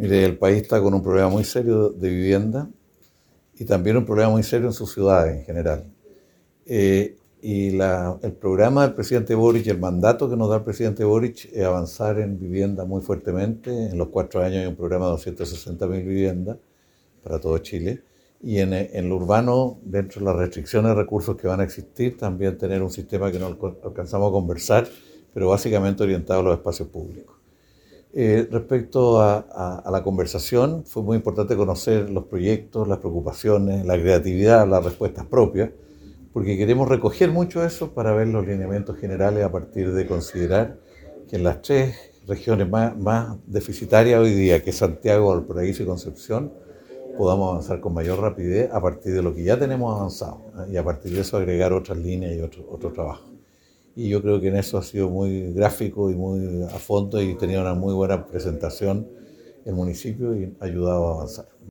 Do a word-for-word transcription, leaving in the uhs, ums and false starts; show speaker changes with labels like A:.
A: Mire, el país está con un problema muy serio de vivienda y también un problema muy serio en sus ciudades en general. Eh, y la, el programa del presidente Boric, el mandato que nos da el presidente Boric es avanzar en vivienda muy fuertemente. En los cuatro años hay un programa de doscientas sesenta mil viviendas para todo Chile. Y en, en lo urbano, dentro de las restricciones de recursos que van a existir, también tener un sistema que no alcanzamos a conversar, pero básicamente orientado a los espacios públicos. Eh, respecto a, a, a la conversación, fue muy importante conocer los proyectos, las preocupaciones, la creatividad, las respuestas propias, porque queremos recoger mucho eso para ver los lineamientos generales a partir de considerar que en las tres regiones más, más deficitarias hoy día, que es Santiago, Valparaíso y Concepción, podamos avanzar con mayor rapidez a partir de lo que ya tenemos avanzado, ¿eh? Y a partir de eso agregar otras líneas y otro, otro trabajo. Y yo creo que en eso ha sido muy gráfico y muy a fondo y tenía una muy buena presentación el municipio y ha ayudado a avanzar.